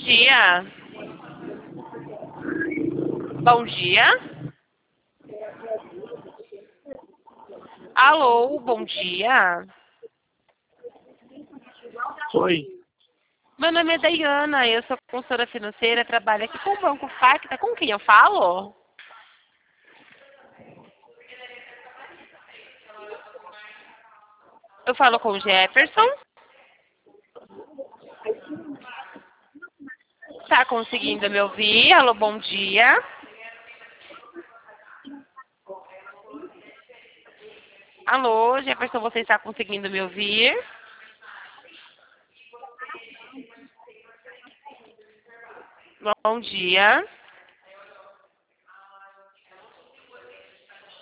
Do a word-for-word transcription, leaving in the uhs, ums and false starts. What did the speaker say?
dia. Bom dia. Alô, bom dia. Oi. Meu nome é Dayana, eu sou consultora financeira, trabalho aqui com o Banco Facta. Com quem eu falo? Eu falo com o Jefferson. Tá conseguindo me ouvir? Alô, bom dia. Alô, Jefferson, você está conseguindo me ouvir? Bom dia.